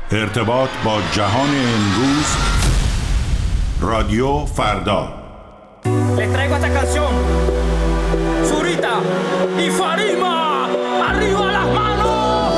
ارتباط با جهان امروز. رادیو فردا. Les traigo esta canción. Zurita y Farima, arriba las manos.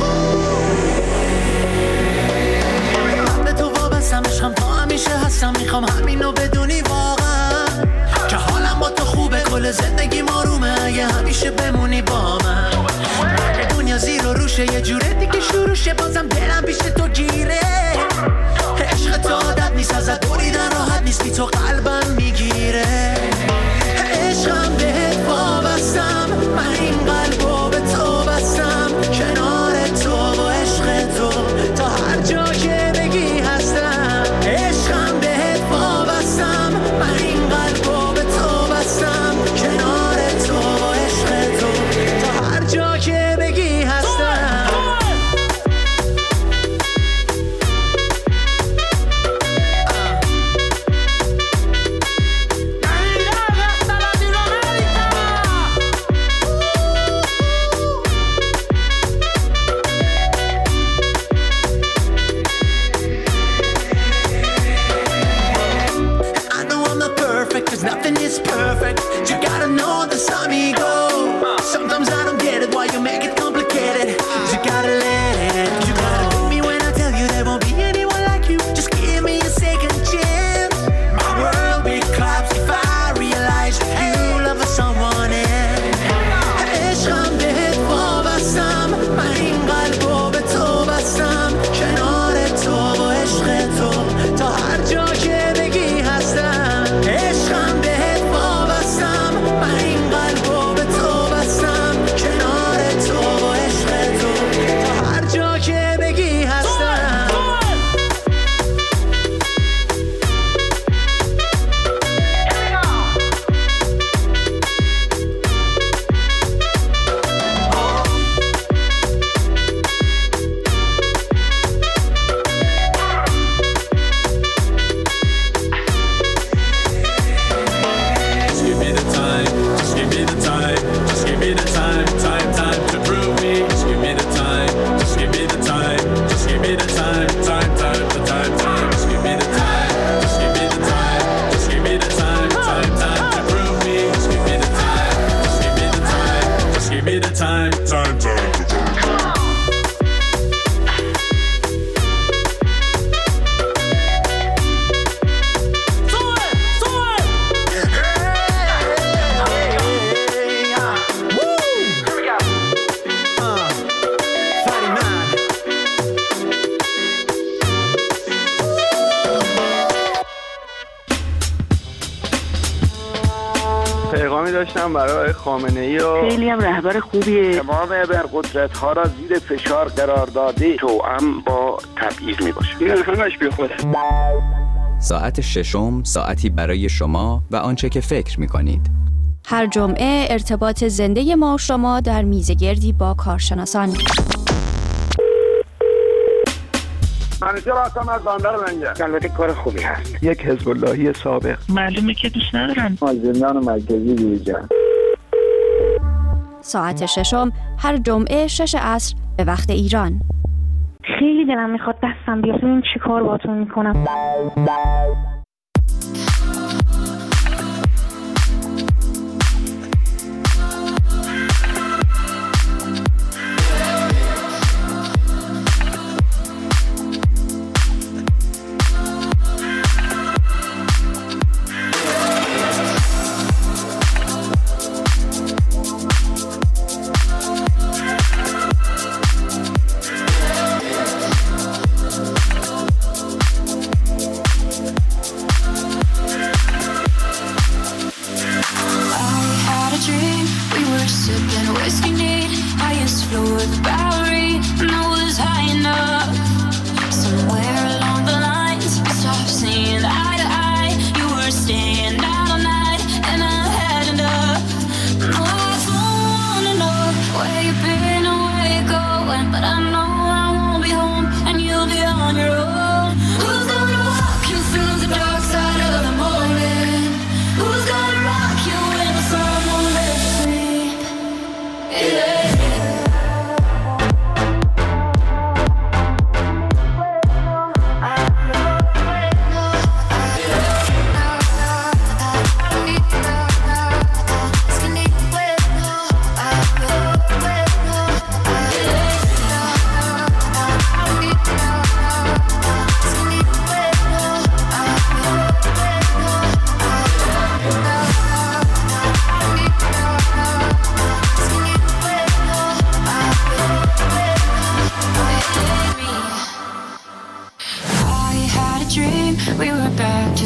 به تو وابستم، عشقم تا همیشه هستم، میخوام همینو بدونی واقعا که حالم با تو خوبه، کل زندگی آرومه اگه همیشه بمونی با من. دنیا زیر و روشه، یه جوره دیگه شروع شه، بازم دلم پیش تو گیره. عشق تو عادت نیست، ازت بریدن راحت نیست، بی تو قلبم میگیره. عشقم بهت وابستم، من این قلبو به تو بستم، کنار تو و عشق تو تا هر جا که بگی هستم. عشقم بهت وابستم، من این قلبو به تو بستم، کنار تو و عشق تو تا هر جا که بگی هستم. Cause nothing is perfect. You gotta know this amigo. Sometimes I don't get it, why you make it complicated. You gotta let it. You gotta believe me when I tell you there won't be anyone like you. Just give me a second chance. My world will collapse if I realize you love someone else. عشقم بهت وابستم، من این قلبو به تو بستم، کنار تو و عشق تو تا هر جا که بگی هستم. عشقم بهت وابستم، من این قلبو به تو بستم، کنار تو و عشق تو تا هر جا که بگی هستم. پیغامی داشتم برای خامنه‌ای و خیلی هم رهبر خوبیه. تمام ابرقدرت‌ها را زیر فشار قرار داده، توأم با تبعیض میباشه. این همش بیخوده. ساعت ششم، ساعتی برای شما و آنچه که فکر می‌کنید. هر جمعه ارتباط زنده ما و شما در میزگردی با کارشناسان. منیژه هستم از بندر منجر. البته کار خوبی هست. یک حزب اللهی سابق. معلومه که دوست ندارن. زندان مرکزی بیرجان. ساعت ششم هر جمعه 6 عصر به وقت ایران. خیلی دلم میخواد دستم بیاد، این چی کار باهاتون میکنم.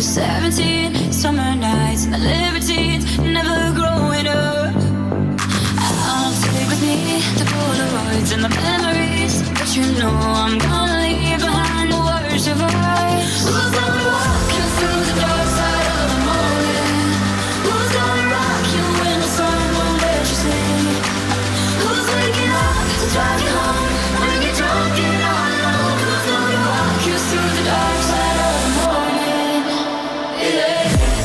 to 17, summer nights and the libertines, never growing up. I'll take with me the Polaroids and the memories, but you know I'm gonna leave behind the worst of us. Who's gonna walk you through the dark side of the morning? Who's gonna rock you when the sun won't let you sleep? Who's waking up to drive you home when you're drunk and all alone? Who's gonna walk you through the dark side of the morning? Yeah.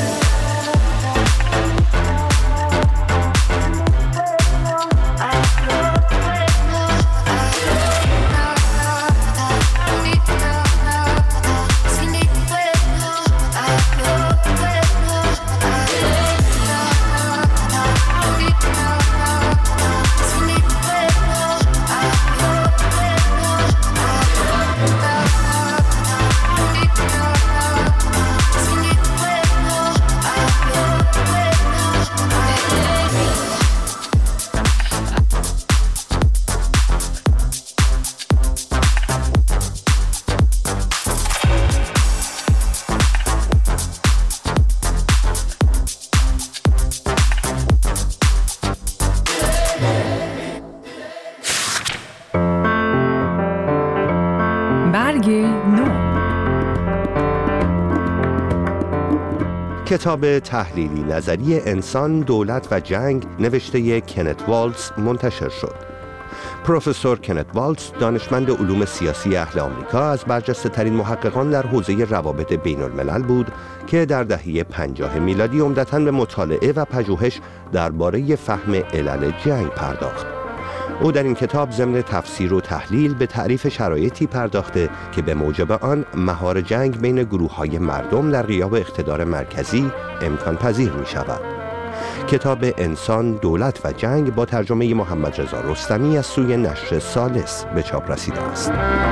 کتاب تحلیلی نظری انسان، دولت و جنگ نوشته کنت والتز منتشر شد. پروفسور کنت والتز دانشمند علوم سیاسی اهل آمریکا از برجسته ترین محققان در حوزه روابط بین الملل بود که در دهه 50 میلادی عمدتاً به مطالعه و پژوهش درباره فهم علل جنگ پرداخت. او در این کتاب ضمن تفسیر و تحلیل به تعریف شرایطی پرداخته که به موجب آن مهار جنگ بین گروه‌های مردم در غیاب اقتدار مرکزی امکان پذیر می شود. کتاب انسان، دولت و جنگ با ترجمه محمد رضا رستمی از سوی نشر ثالث به چاپ رسیده است.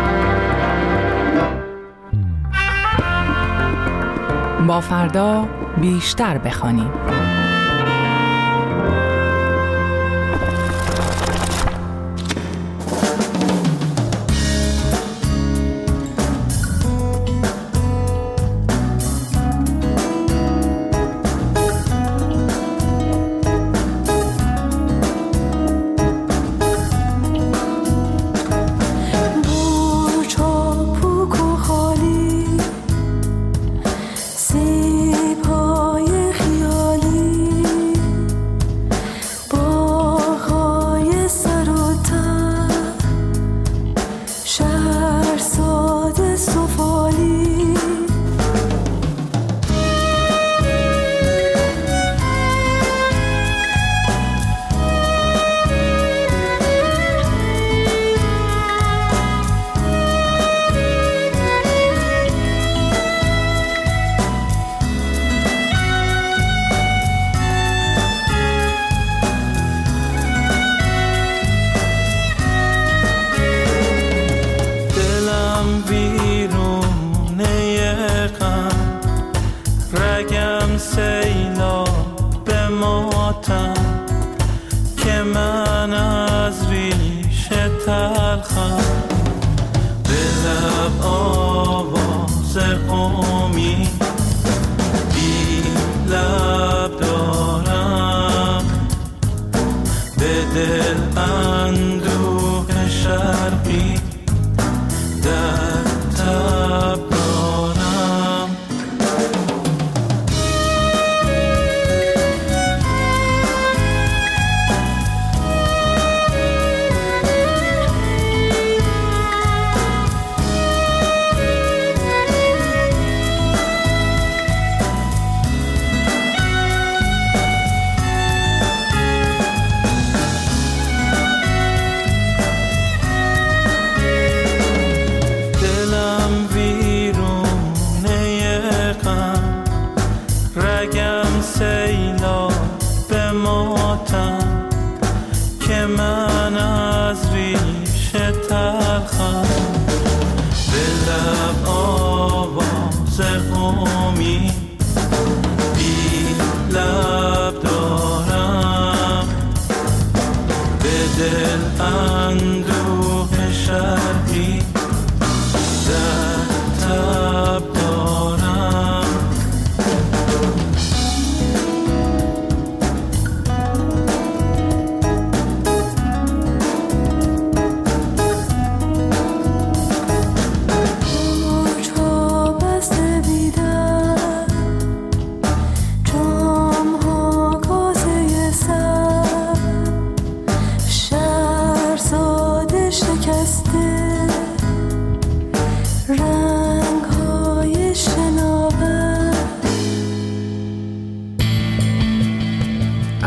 با فردا بیشتر بخوانیم.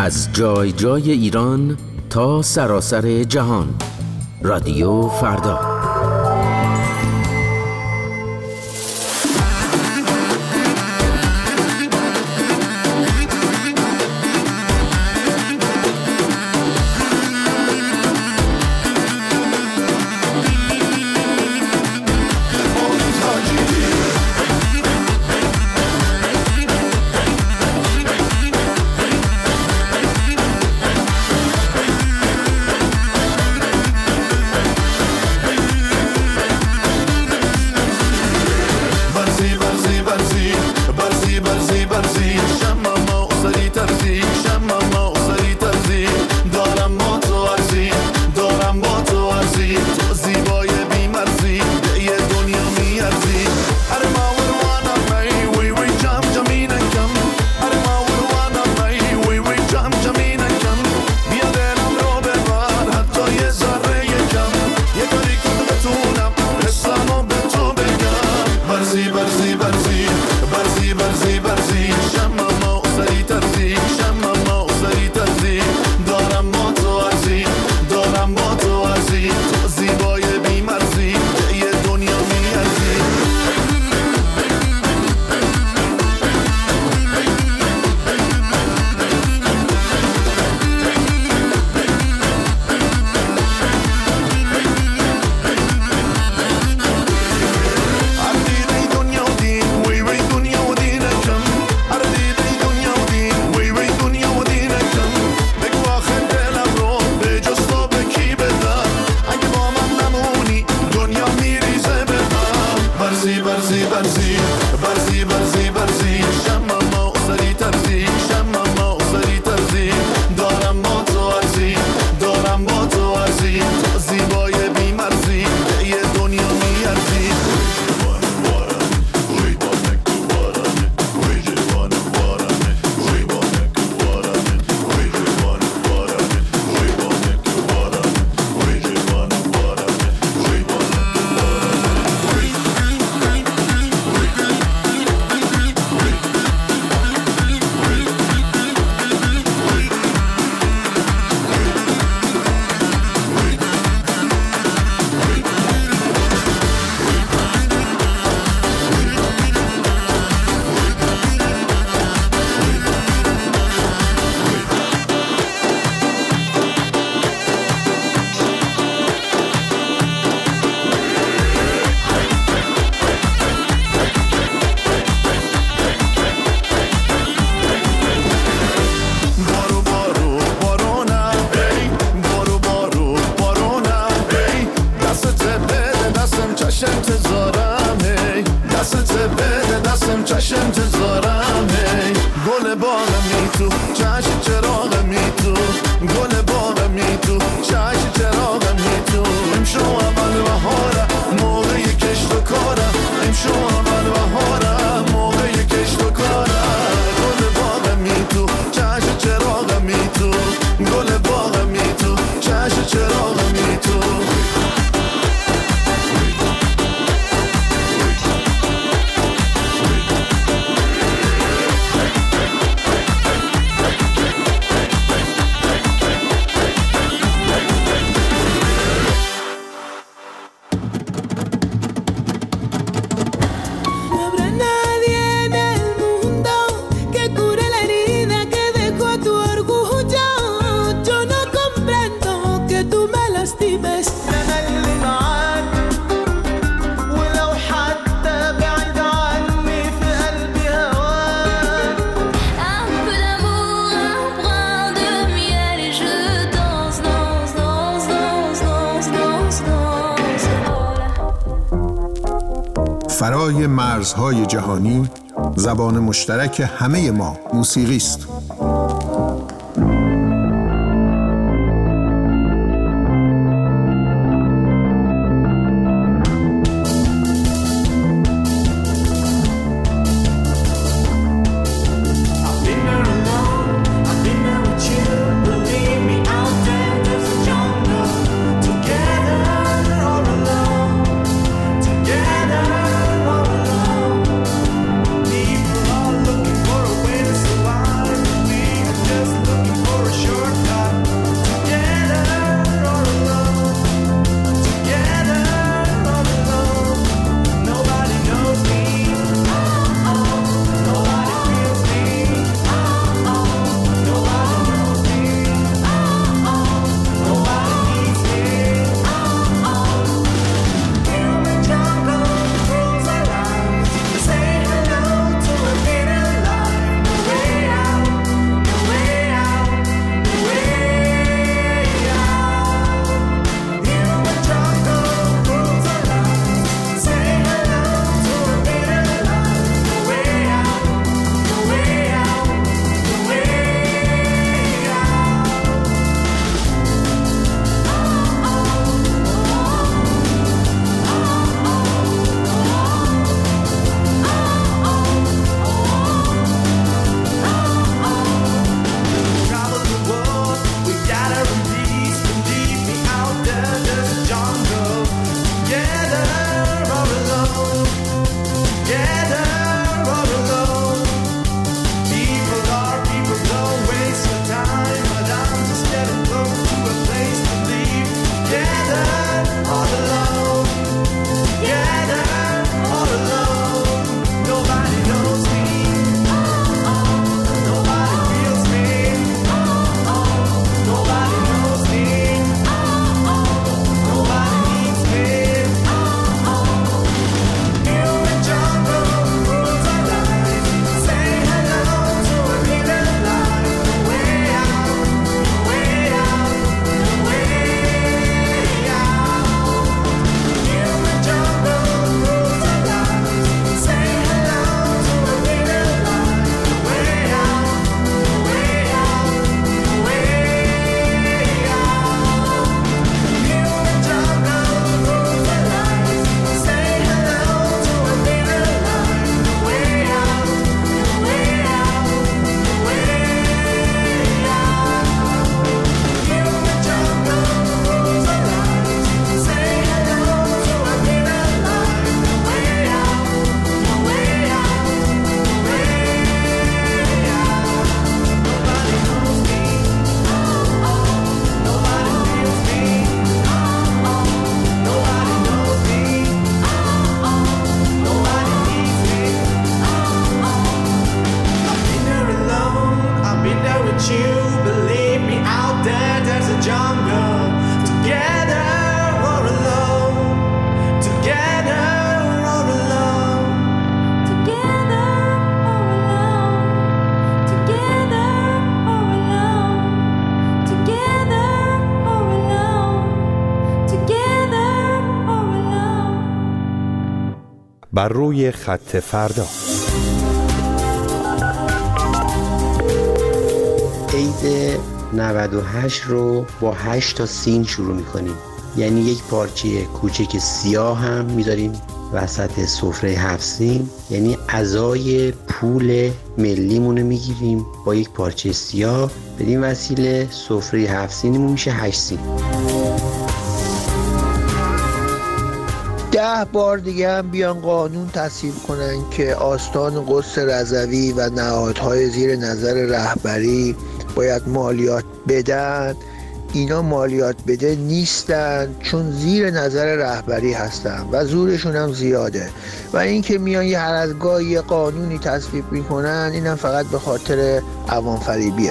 از جای جای ایران تا سراسر جهان. رادیو فردا. فرای مرزهای جهانی، زبان مشترک همه ما موسیقی است. بر روی خط فردا. عید 98 رو با 8 تا سین شروع میکنیم، یعنی یک پارچه کوچک سیاه هم میذاریم وسط سفره 7 سین، یعنی عزای پول ملیمونو میگیریم با یک پارچه سیاه، بدین وسیله سفره 7 سینمون میشه 8 سین. 10 بار دیگه هم بیان قانون تصویب کنن که آستان قدس رضوی و نهادهای زیر نظر رهبری باید مالیات بدن. اینا مالیات بده نیستن، چون زیر نظر رهبری هستن و زورشون هم زیاده و این که میان یه هر از گاهی یه قانونی تصویب میکنن اینم فقط به خاطر عوام فریبیه.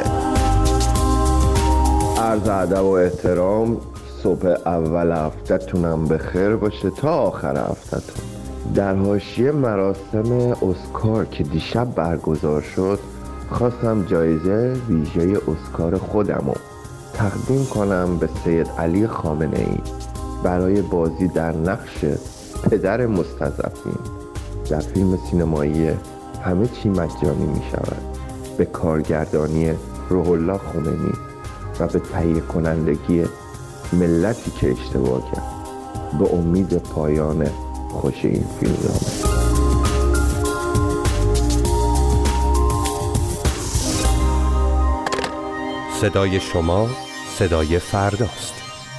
عرض ادب و احترام، صبح اول هفته‌تونم بخیر باشه تا آخر هفته‌تون. در حاشیه مراسم اسکار که دیشب برگزار شد خواستم جایزه ویژه اسکار خودمو تقدیم کنم به سید علی خامنه‌ای برای بازی در نقش پدر مستضعفین در فیلم سینمایی همه چی مجانی می شود، به کارگردانی روح الله خمینی و به تهیه کنندگی ملتی که اشتباه کرد. به امید پایان خوش این فیلمنامه. صدای شما صدای فرداست.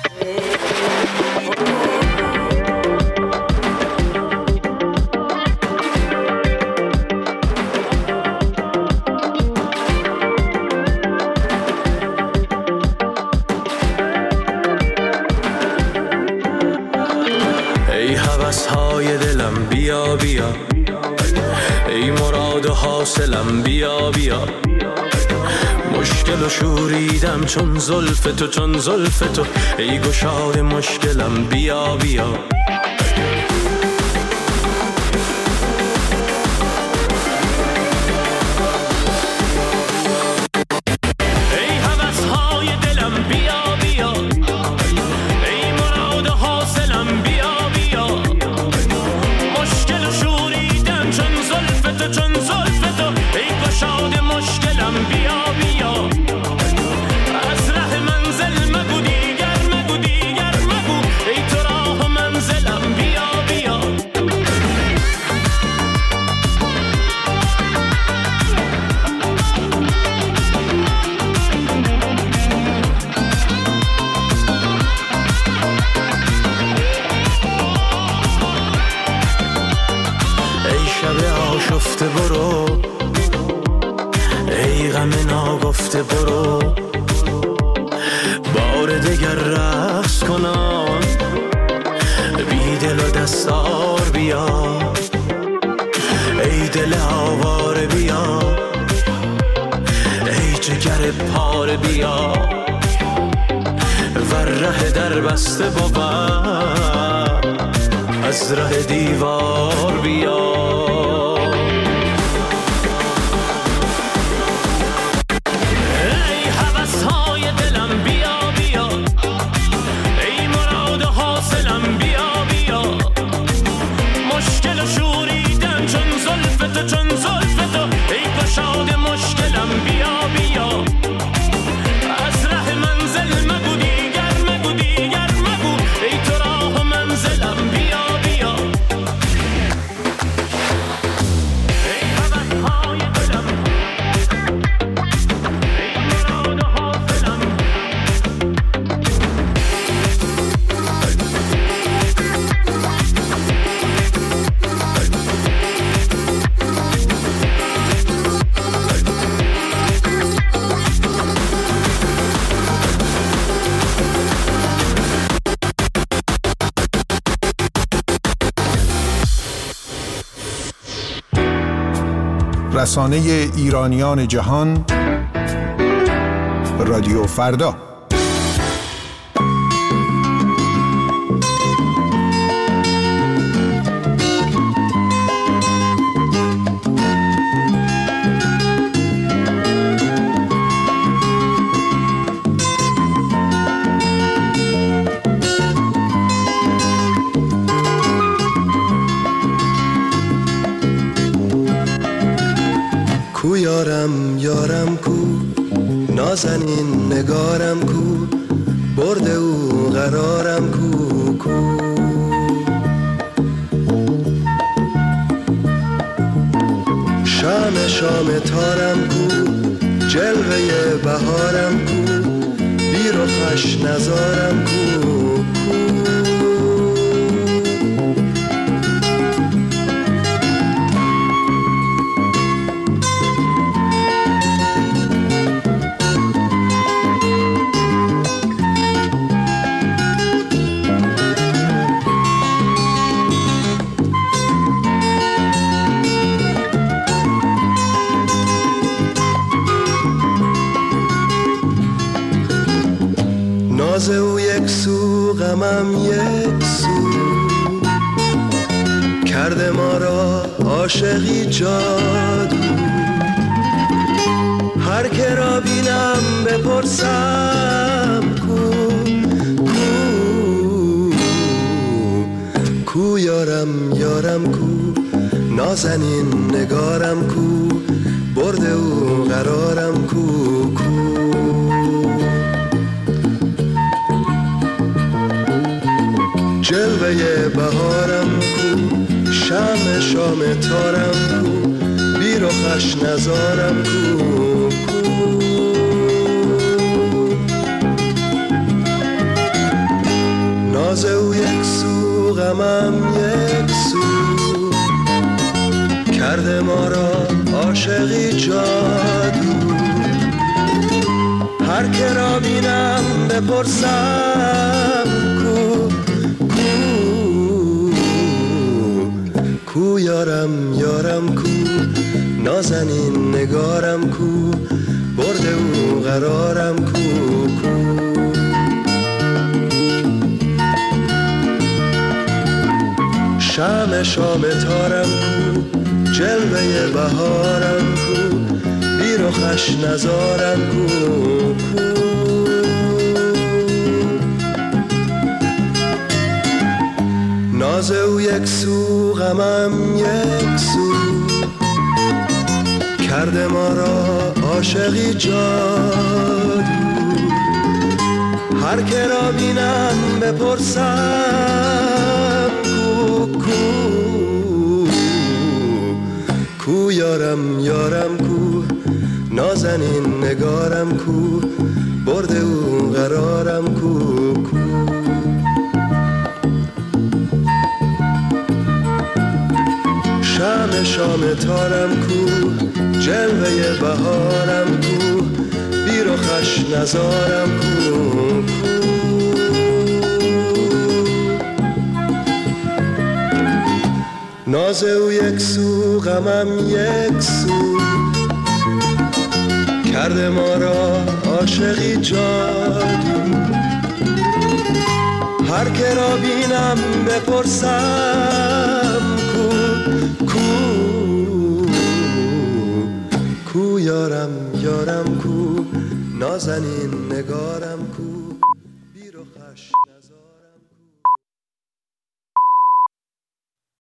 ای هوس‌های دلم بیا بیا، ای مراد و حاصلم بیا بیا، مشکل و شوریدم چون زلف تو، چون زلف تو، ای گشاد مشکلم بیا بیا. ای هوس‌های دلم بیا بیا، ای مراد و حاصلم بیا بیا، مشکل و شوریدم چون زلف تو، چون زلف تو، ای گشاد مشکلم بیا بیا. از ره منزل مگو دیگر، مگو دیگر مگو، ای تو راه منزلم بیا بیا. ای شب آشفته برو، ای غم ناگفته برو، بار دگر رقص کنم، بی دل و دستار بیا، ای دل آواره بیا، ای جگر پاره بیا، ور ره در بسته بود از ره دیوار بیا. چون زلف تو، ای گشاد مشکلم بیا بیا. از ره منزل مگو دیگر، مگو دیگر مگو، ای تو راه منزلم بیا بیا. ای هوس‌های دلم، ای مراد و حاصلم. رسانه ایرانیان جهان، رادیو فردا. یارم یارم کو، نازنین نگارم کو، برده او قرارم کو کو. شام شام تارم کو، جلوه بهارم کو، بیر و خوش نزارم کو کو. ناز او یک سو غمم یک سو، کرده ما را عاشقی جادو. هر که را بینم بپرسم کو کو کو، یارم یارم کو، نازنین نگارم کو، برده او قرارم کو کو. جلوه بهارم کو، شم شام تارم کو، بیر و خوش نزارم کو کو. ناز او یک سو غمم یک سو، کرده ما را عاشقی جادو. هر که را بینم بپرسم کو کو، یارم یارم کو، نازنین نگارم کو، برده او قرارم کو کو. شم شام تارم کو، جلوه بهارم کو، بیر و خوش نزارم کو کو. ناز او یک سو غمم یک سو، کرده ما را عاشقی جادو. هر که را بینم بپرسم کو کو کو، یارم یارم کو، نازنین نگارم کو، برده او قرارم کو کو. شم شام تارم کو، جلوه بهارم کو، بیر و خوش نزارم کو کو. ناز او یک سو غمم یک سو، کرده ما را عاشقی جادو. هر که را بینم بپرسم کو کو کو، یارم یارم کو، نازنین نگارم کو،